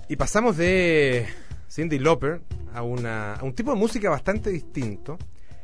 Y pasamos de Cyndi Lauper a un tipo de música bastante distinto,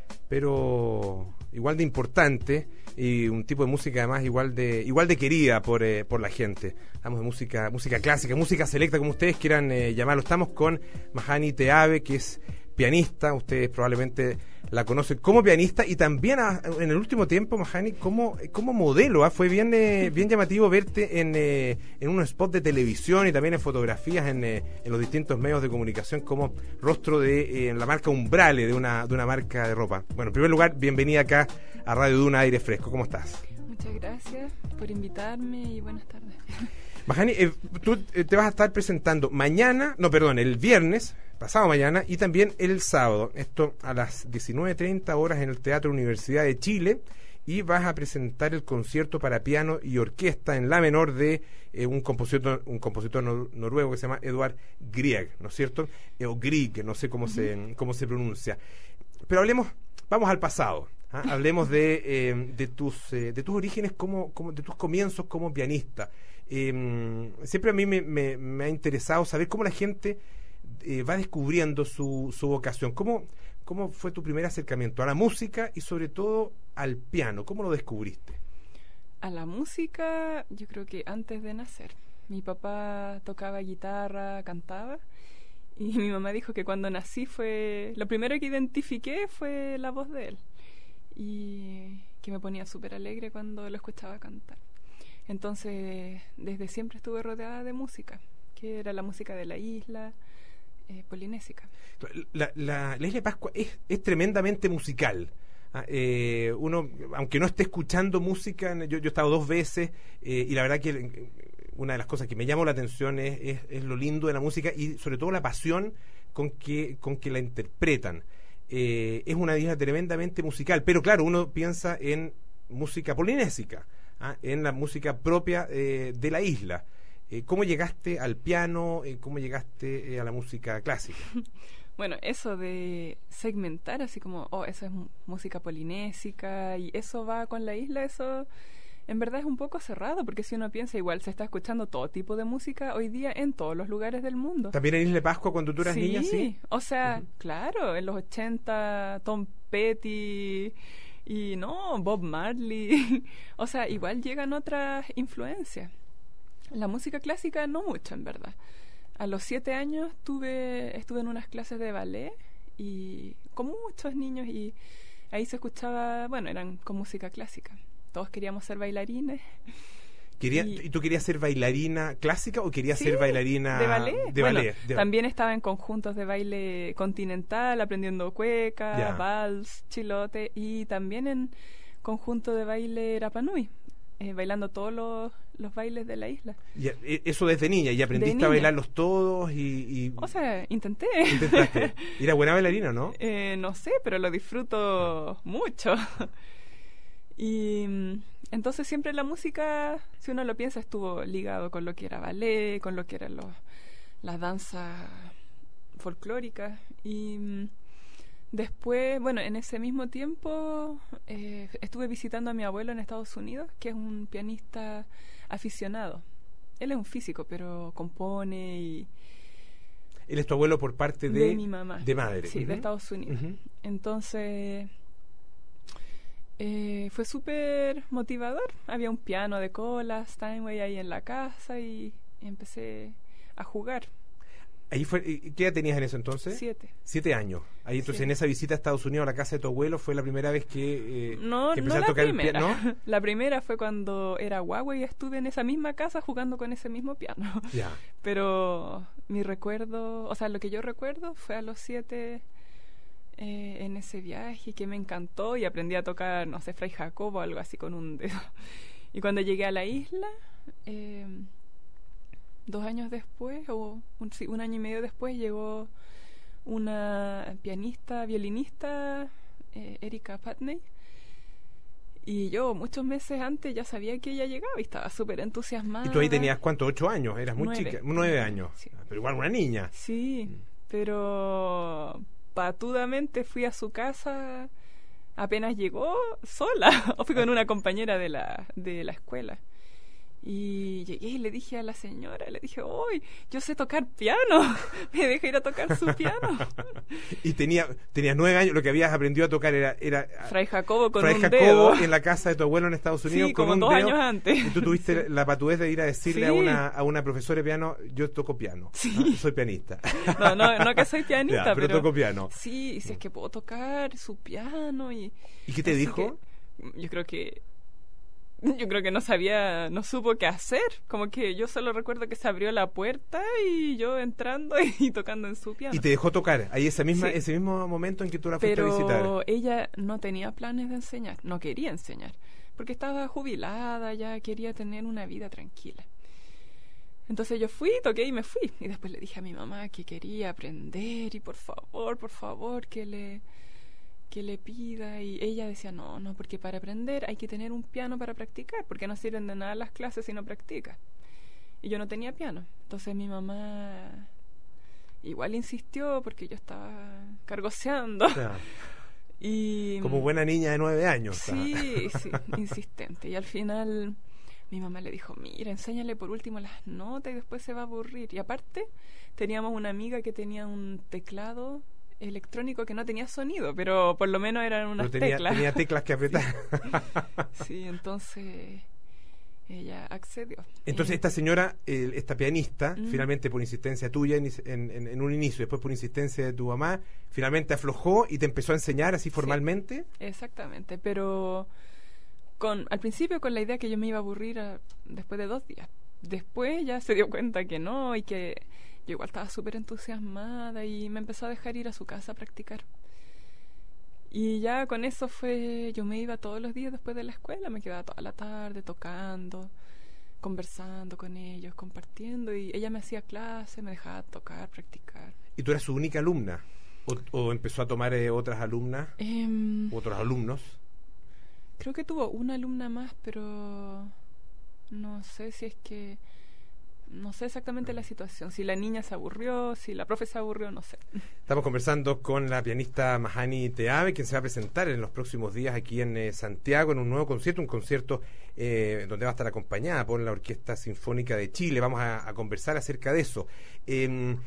pero igual de importante, y un tipo de música además igual de querida por la gente. Hablamos de música clásica, música selecta, como ustedes quieran llamarlo. Estamos con Mahani Teave, que es pianista. Ustedes probablemente la conocen como pianista, y también en el último tiempo, Mahani, como modelo. Fue bien llamativo verte en unos spots de televisión y también en fotografías en los distintos medios de comunicación como rostro de la marca Umbrale, de una marca de ropa. Bueno, en primer lugar, bienvenida acá a Radio Duna Aire Fresco. ¿Cómo estás? Muchas gracias por invitarme y buenas tardes. Mahani, tú te vas a estar presentando el viernes, pasado mañana, y también el sábado, esto a las 19:30 horas en el Teatro Universidad de Chile, y vas a presentar el concierto para piano y orquesta en la menor de un compositor noruego que se llama Edvard Grieg, ¿no es cierto? O Grieg, no sé cómo se pronuncia. Pero vamos al pasado. Hablemos de tus orígenes, de tus comienzos como pianista. Siempre a mí me ha interesado saber cómo la gente va descubriendo su vocación. ¿Cómo fue tu primer acercamiento a la música y sobre todo al piano? ¿Cómo lo descubriste? A la música, yo creo que antes de nacer. Mi papá tocaba guitarra, cantaba, y mi mamá dijo que cuando nací lo primero que identifiqué fue la voz de él, y que me ponía súper alegre cuando lo escuchaba cantar. Entonces, desde siempre estuve rodeada de música, que era la música de la isla polinésica. La isla de Pascua es tremendamente musical. Uno, aunque no esté escuchando música, yo he estado 2 veces, y la verdad que una de las cosas que me llamó la atención es lo lindo de la música y sobre todo la pasión con que la interpretan. Es una isla tremendamente musical, pero claro, uno piensa en música polinésica, en la música propia de la isla. ¿Cómo llegaste al piano? ¿Cómo llegaste a la música clásica? Bueno, eso de segmentar así como, eso es música polinésica y eso va con la isla, eso en verdad es un poco cerrado, porque si uno piensa, igual se está escuchando todo tipo de música hoy día en todos los lugares del mundo. ¿También en Isla de Pascua cuando tú eras niña? Sí, o sea, claro, en los 80, Tom Petty y Bob Marley. O sea, igual llegan otras influencias. La música clásica no mucho, en verdad. A los 7 años estuve en unas clases de ballet y con muchos niños, y ahí se escuchaba, eran con música clásica. Todos queríamos ser bailarines. ¿Y tú querías ser bailarina clásica o querías ser bailarina de ballet? De ballet. También estaba en conjuntos de baile continental, aprendiendo cueca, vals, chilote, y también en conjunto de baile Rapa Nui, bailando todos los bailes de la isla. Y eso desde niña, y aprendiste a bailarlos todos y... O sea, intenté. ¿Intentaste? ¿Y era buena bailarina, no? No sé, pero lo disfruto mucho. Y entonces siempre la música, si uno lo piensa, estuvo ligado con lo que era ballet, con lo que eran las danzas folclóricas. Y después, en ese mismo tiempo estuve visitando a mi abuelo en Estados Unidos, que es un pianista aficionado. Él es un físico, pero compone y... ¿Él es tu abuelo por parte de mi mamá? De madre. Sí, de Estados Unidos. Entonces... fue súper motivador. Había un piano de cola, Steinway ahí en la casa, y empecé a jugar. ¿Qué edad tenías en eso entonces? 7. 7 años. Ahí entonces, en esa visita a Estados Unidos a la casa de tu abuelo, ¿fue la primera vez que empezaste a tocar el piano? ¿No? La primera fue cuando era guagua y estuve en esa misma casa jugando con ese mismo piano. Ya. Pero mi recuerdo, lo que yo recuerdo fue a los 7... en ese viaje, que me encantó, y aprendí a tocar, Fray Jacobo o algo así con un dedo. Y cuando llegué a la isla, 2 años después, o un año y medio después, llegó una pianista, violinista, Erika Patney, y yo muchos meses antes ya sabía que ella llegaba y estaba súper entusiasmada. ¿Y tú ahí tenías cuánto? 8 años, eras muy 9. chica. 9 años, sí. Pero igual una niña. Sí, pero patudamente fui a su casa apenas llegó, sola, o fui con una compañera de la escuela, Y llegué y le dije a la señora, le dije, ¡uy! Yo sé tocar piano. Me deja ir a tocar su piano. Y tenías 9 años, lo que habías aprendido a tocar era Fray Jacobo con Fray un Jacobo dedo. en la casa de tu abuelo en Estados Unidos. Sí, con como un 2 dedo, años antes. Y tú tuviste Sí. la patudez de ir a decirle Sí. a una profesora de piano, yo toco piano. Sí. Soy pianista. No que soy pianista, Ya, pero toco piano. Sí, si es que puedo tocar su piano. ¿Y qué te así dijo? que yo creo que no supo qué hacer. Como que yo solo recuerdo que se abrió la puerta y yo entrando y tocando en su piano. Y te dejó tocar ahí Sí. ese mismo momento en que tú la fuiste a visitar. Pero ella no tenía planes de enseñar, no quería enseñar, porque estaba jubilada, ya quería tener una vida tranquila. Entonces yo fui, toqué y me fui. Y después le dije a mi mamá que quería aprender y por favor, que le pida. Y ella decía, no, porque para aprender hay que tener un piano para practicar, porque no sirven de nada las clases si no practicas. Y yo no tenía piano. Entonces mi mamá igual insistió porque yo estaba cargoseando. Ya. Y Como buena niña de 9 años. sí, insistente. Y al final mi mamá le dijo, mira, enséñale por último las notas y después se va a aburrir. Y aparte teníamos una amiga que tenía un teclado electrónico que no tenía sonido, pero por lo menos eran unas teclas. Tenía teclas que apretar. Sí, entonces ella accedió. Entonces esta señora, esta pianista, Mm. finalmente por insistencia tuya en un inicio, después por insistencia de tu mamá, finalmente aflojó y te empezó a enseñar así formalmente. Exactamente, pero al principio con la idea que yo me iba a aburrir después de 2 días. Después ya se dio cuenta que no y que yo igual estaba súper entusiasmada y me empezó a dejar ir a su casa a practicar. Y ya con eso yo me iba todos los días después de la escuela, me quedaba toda la tarde tocando, conversando con ellos, compartiendo, y ella me hacía clase, me dejaba tocar, practicar. ¿Y tú eras su única alumna? ¿O empezó a tomar otras alumnas, otros alumnos? Creo que tuvo una alumna más, pero no sé si es que... No sé exactamente la situación, si la niña se aburrió, si la profe se aburrió, no sé. Estamos conversando con la pianista Mahani Teave, quien se va a presentar en los próximos días aquí en Santiago en un nuevo concierto, donde va a estar acompañada por la Orquesta Sinfónica de Chile. Vamos a conversar acerca de eso. ¿En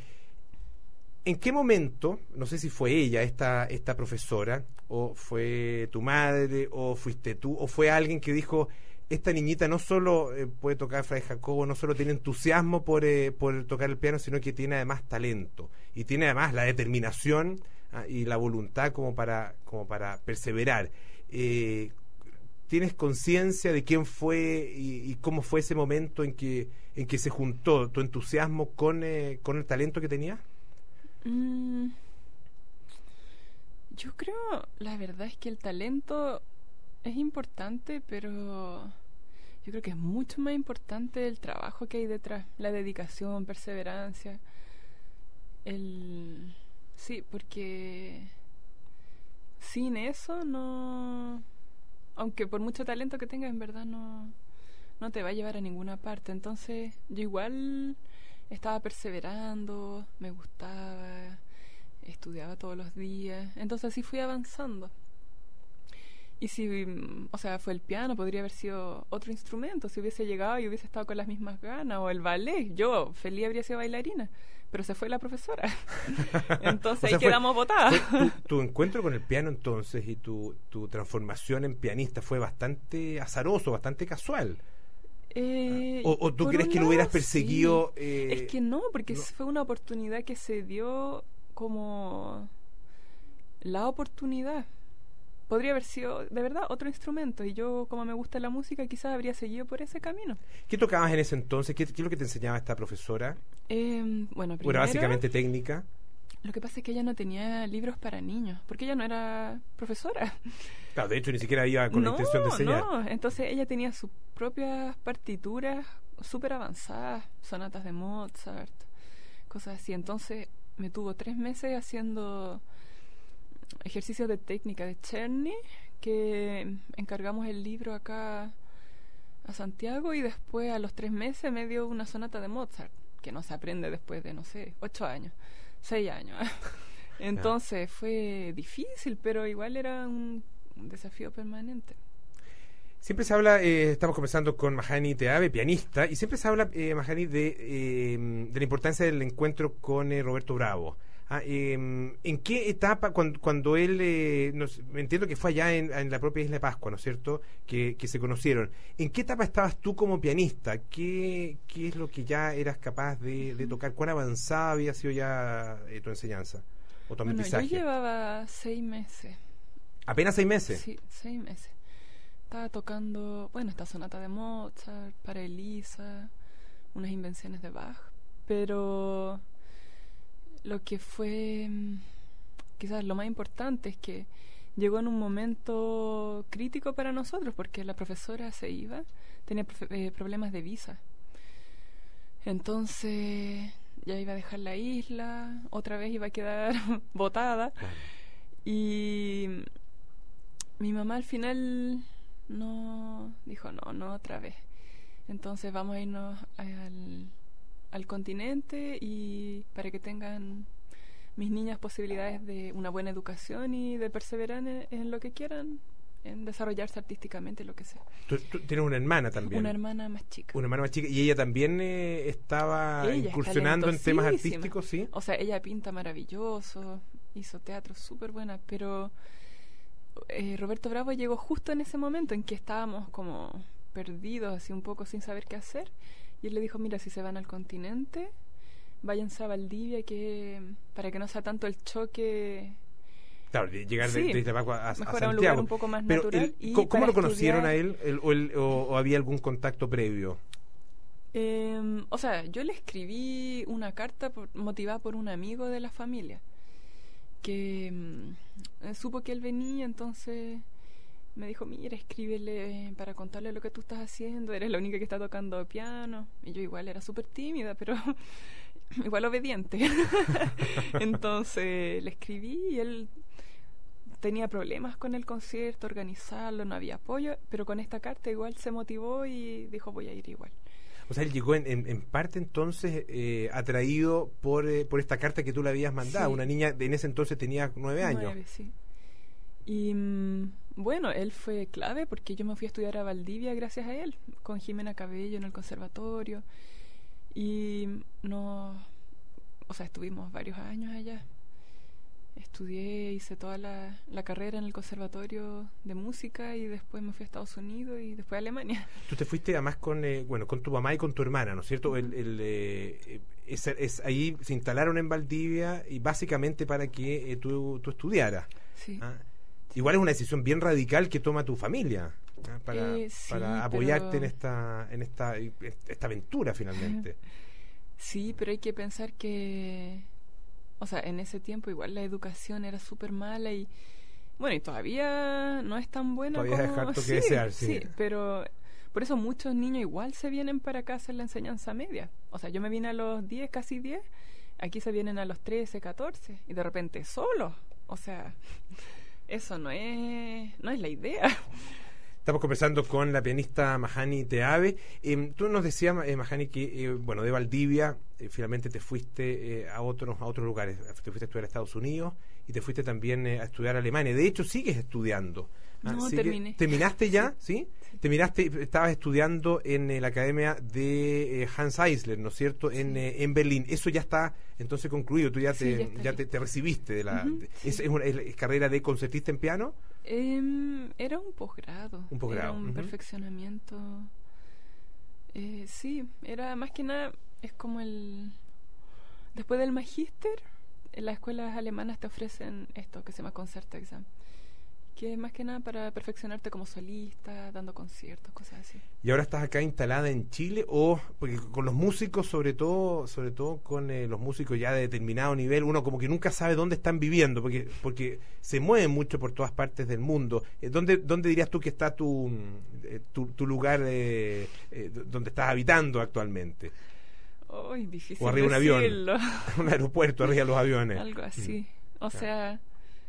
qué momento, no sé si fue ella, esta profesora, o fue tu madre, o fuiste tú, o fue alguien que dijo... Esta niñita no solo puede tocar Fray Jacobo, no solo tiene entusiasmo por tocar el piano, sino que tiene además talento y tiene además la determinación y la voluntad como para perseverar. ¿Tienes conciencia de quién fue y cómo fue ese momento en que se juntó tu entusiasmo con el talento que tenía? Yo creo, la verdad es que el talento es importante, pero yo creo que es mucho más importante el trabajo que hay detrás, la dedicación, perseverancia. Sí, porque sin eso no, aunque por mucho talento que tengas, en verdad no te va a llevar a ninguna parte. Entonces yo igual estaba perseverando, me gustaba, estudiaba todos los días, entonces así fui avanzando. Y si, fue el piano, podría haber sido otro instrumento, si hubiese llegado y hubiese estado con las mismas ganas, o el ballet, yo feliz habría sido bailarina, pero se fue la profesora. Entonces ahí quedamos botadas. Tu encuentro con el piano entonces y tu transformación en pianista fue bastante azaroso, bastante casual. ¿O tú crees que lo hubieras perseguido? Sí. Es que no, porque fue una oportunidad que se dio como la oportunidad. Podría haber sido, de verdad, otro instrumento. Y yo, como me gusta la música, quizás habría seguido por ese camino. ¿Qué tocabas en ese entonces? ¿Qué es lo que te enseñaba esta profesora? Bueno, primero... ¿Era básicamente técnica? Lo que pasa es que ella no tenía libros para niños, porque ella no era profesora. Claro, de hecho, ni siquiera iba con la intención de enseñar. No, entonces ella tenía sus propias partituras súper avanzadas, sonatas de Mozart, cosas así. Entonces me tuvo 3 meses haciendo... ejercicios de técnica de Czerny, que encargamos el libro acá a Santiago, y después a los 3 meses me dio una sonata de Mozart, que no se aprende después de, 8 años, 6 años. Entonces fue difícil, pero igual era un desafío permanente. Siempre se habla, estamos conversando con Mahani Teave, pianista, y siempre se habla, Mahani, de la importancia del encuentro con Roberto Bravo. ¿En qué etapa, cuando él, entiendo que fue allá en la propia Isla de Pascua, ¿no es cierto?, que se conocieron. ¿En qué etapa estabas tú como pianista? ¿Qué es lo que ya eras capaz de tocar? ¿Cuán avanzada había sido ya tu enseñanza o tu aprendizaje? Yo llevaba 6 meses. ¿Apenas 6 meses? Sí, 6 meses. Estaba tocando, esta sonata de Mozart, para Elisa, unas invenciones de Bach, pero lo que fue quizás lo más importante es que llegó en un momento crítico para nosotros, porque la profesora se iba, tenía problemas de visa. Entonces ya iba a dejar la isla, otra vez iba a quedar botada. Y mi mamá al final dijo no otra vez. Entonces vamos a irnos al continente y para que tengan mis niñas posibilidades de una buena educación y de perseverar en lo que quieran, en desarrollarse artísticamente, lo que sea. ¿Tú tienes una hermana también? Una hermana más chica. Una hermana más chica. ¿Y ella también estaba incursionando en temas artísticos? Sí. O sea, ella pinta maravilloso, hizo teatro súper buena, pero Roberto Bravo llegó justo en ese momento en que estábamos como perdidos, así un poco sin saber qué hacer. Y él le dijo, mira, si se van al continente, váyanse a Valdivia, para que no sea tanto el choque. Claro, llegar desde Pascua a mejor Santiago. A un lugar un poco más natural. ¿Cómo lo conocieron a él? ¿O había algún contacto previo? O sea, yo le escribí una carta motivada por un amigo de la familia que supo que él venía, entonces me dijo, mira, escríbele para contarle lo que tú estás haciendo, eres la única que está tocando piano. Y yo igual era súper tímida, pero igual obediente. Entonces le escribí y él tenía problemas con el concierto, organizarlo, no había apoyo, pero con esta carta igual se motivó y dijo, voy a ir igual. O sea, él llegó en parte entonces atraído por esta carta que tú le habías mandado. Sí. Una niña en ese entonces tenía 9 años. 9, sí. Y él fue clave porque yo me fui a estudiar a Valdivia gracias a él, con Jimena Cabello en el conservatorio. Y estuvimos varios años allá. Estudié, hice toda la carrera en el conservatorio de música y después me fui a Estados Unidos y después a Alemania. Tú te fuiste además con tu mamá y con tu hermana, ¿no es cierto? Ahí se instalaron en Valdivia y básicamente para que tú estudiaras. Sí. Igual es una decisión bien radical que toma tu familia para apoyarte en esta aventura finalmente. Sí, pero hay que pensar que, o sea, en ese tiempo igual la educación era súper mala y todavía no es tan buena. Todavía es harto que desear, sí. Sí, pero por eso muchos niños igual se vienen para acá a hacer la enseñanza media. O sea, yo me vine a los 10, casi 10, aquí se vienen a los 13, 14 y de repente solos. O sea, eso no es la idea. Estamos conversando con la pianista Mahani Teave. Tú nos decías, Mahani, que de Valdivia finalmente te fuiste a otros lugares. Te fuiste a estudiar a Estados Unidos y te fuiste también a estudiar a Alemania. De hecho, sigues estudiando. No, terminé. ¿Terminaste ya? ¿Sí? Estabas estudiando en la academia de Hans Eisler, ¿no es cierto? Sí. En Berlín. Eso ya está entonces concluido. Tú ya te recibiste de la... sí. ¿Es carrera de concertista en piano? Era un posgrado. Era un perfeccionamiento. Sí, era más que nada, es como después del magíster, en las escuelas alemanas te ofrecen esto que se llama Concertexamen, que es más que nada para perfeccionarte como solista, dando conciertos, cosas así. ¿Y ahora estás acá instalada en Chile? Porque con los músicos, sobre todo con los músicos ya de determinado nivel, uno como que nunca sabe dónde están viviendo, porque se mueven mucho por todas partes del mundo. ¿Dónde dirías tú que está tu lugar donde estás habitando actualmente? Difícil o arriba de un decirlo. Avión, un aeropuerto arriba de los aviones. Algo así. O sea,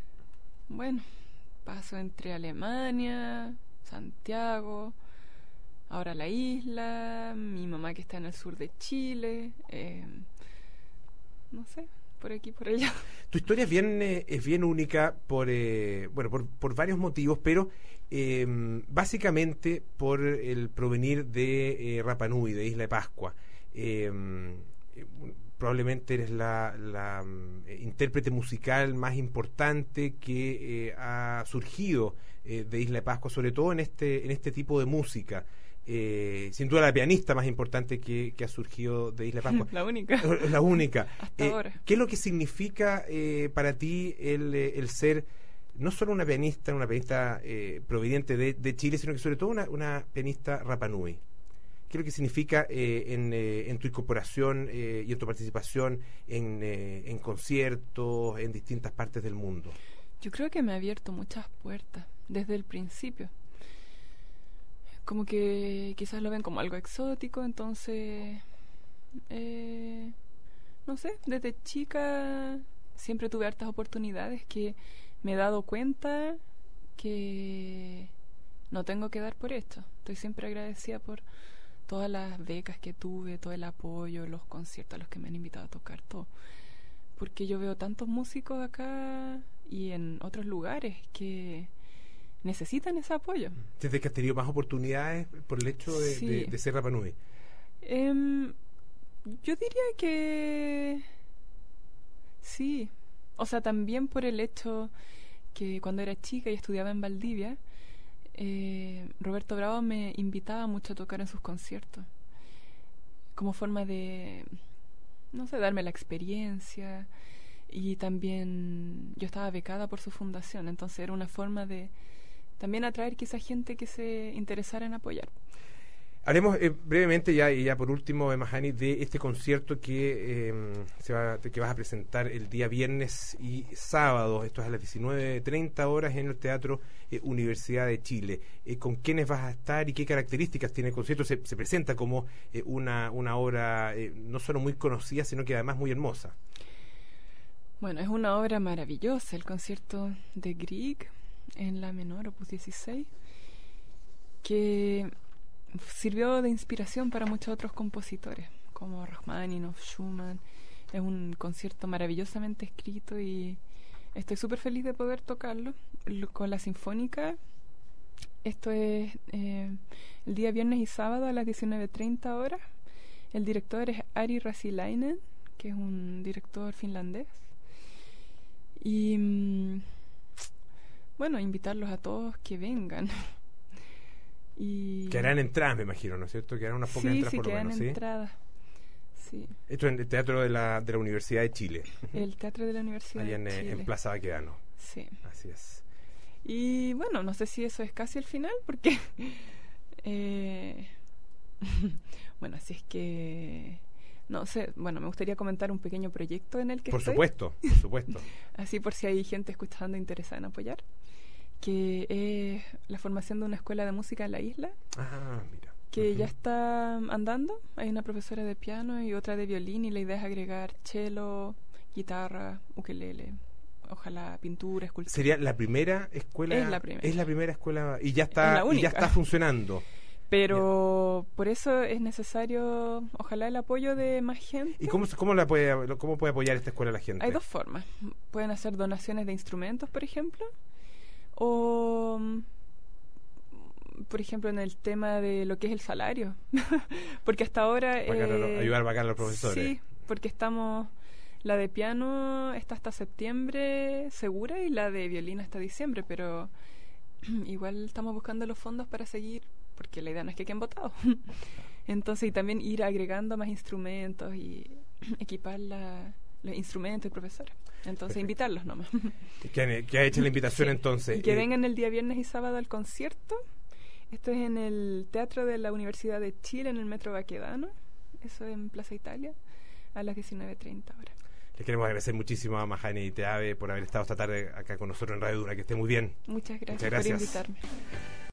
paso entre Alemania, Santiago, ahora la isla, mi mamá que está en el sur de Chile, no sé, por aquí, por allá. Tu historia es bien única por varios motivos, pero básicamente por el provenir de Rapa Nui, de Isla de Pascua. Probablemente eres la intérprete musical más importante que ha surgido de Isla de Pascua, sobre todo en este tipo de música. Sin duda la pianista más importante que ha surgido de Isla de Pascua. La única. La única. Hasta ahora. ¿Qué es lo que significa para ti el ser no solo una pianista proveniente de Chile, sino que sobre todo una pianista Rapa Nui? ¿Qué es lo que significa en tu incorporación y en tu participación en conciertos en distintas partes del mundo? Yo creo que me ha abierto muchas puertas desde el principio. Como que quizás lo ven como algo exótico, entonces, no sé, desde chica siempre tuve hartas oportunidades que me he dado cuenta que no tengo que dar por esto. Estoy siempre agradecida por todas las becas que tuve, todo el apoyo, los conciertos a los que me han invitado a tocar, todo. Porque yo veo tantos músicos acá y en otros lugares que necesitan ese apoyo. ¿Desde que has tenido más oportunidades por el hecho de ser Rapa Nui? Yo diría que sí. O sea, también por el hecho que cuando era chica y estudiaba en Valdivia, Roberto Bravo me invitaba mucho a tocar en sus conciertos como forma de, no sé, darme la experiencia. Y también yo estaba becada por su fundación, entonces era una forma de también atraer quizá gente que se interesara en apoyar. Haremos brevemente ya por último, Mahani, de este concierto que vas a presentar el día viernes y sábado. Esto es a las 19:30 horas en el Teatro Universidad de Chile. ¿Con quiénes vas a estar y qué características tiene el concierto? Se presenta como una obra no solo muy conocida, sino que además muy hermosa. Bueno, es una obra maravillosa, el concierto de Grieg en la menor, opus 16, que sirvió de inspiración para muchos otros compositores, como Rachmaninoff, Schumann. Es un concierto maravillosamente escrito y estoy súper feliz de poder tocarlo con la Sinfónica. Esto es el día viernes y sábado a las 19:30 horas. El director es Ari Rasilainen, que es un director finlandés. Y bueno, invitarlos a todos que vengan. Quedarán entradas, me imagino, ¿no es cierto? Quedarán unas pocas entradas por lo menos, ¿sí? Entradas. Sí. Esto es en el Teatro de la Universidad de Chile. El Teatro de la Universidad de Chile. En Plaza Baquedano. Sí. Así es. Y bueno, no sé si eso es casi el final, porque bueno, así es que no sé, bueno, me gustaría comentar un pequeño proyecto en el que estoy. Por supuesto. Así por si hay gente escuchando interesada en apoyar, que es la formación de una escuela de música en la isla. Ah, mira. Que ya está andando. Hay una profesora de piano y otra de violín, y la idea es agregar cello, guitarra, ukelele, ojalá pintura, escultura. ¿Sería la primera escuela? Es la primera. Es la primera escuela y ya está funcionando. Pero por eso es necesario, ojalá, el apoyo de más gente. ¿Y cómo puede apoyar esta escuela la gente? Hay dos formas. Pueden hacer donaciones de instrumentos, por ejemplo, o, por ejemplo, en el tema de lo que es el salario. Porque hasta ahora ayudar a pagar a los profesores. Sí, porque la de piano está hasta septiembre segura y la de violín hasta diciembre, pero igual estamos buscando los fondos para seguir, porque la idea no es que queden botados. Entonces, y también ir agregando más instrumentos y equipar los instrumentos y profesores. Entonces, perfecto. Invitarlos nomás. Que ha hecho la invitación, sí. Entonces. Y que vengan el día viernes y sábado al concierto. Esto es en el Teatro de la Universidad de Chile, en el Metro Baquedano. Eso en Plaza Italia, a las 19:30 horas. Les queremos agradecer muchísimo a Mahani Iteave por haber estado esta tarde acá con nosotros en Radio Duna. Que esté muy bien. Muchas gracias por invitarme.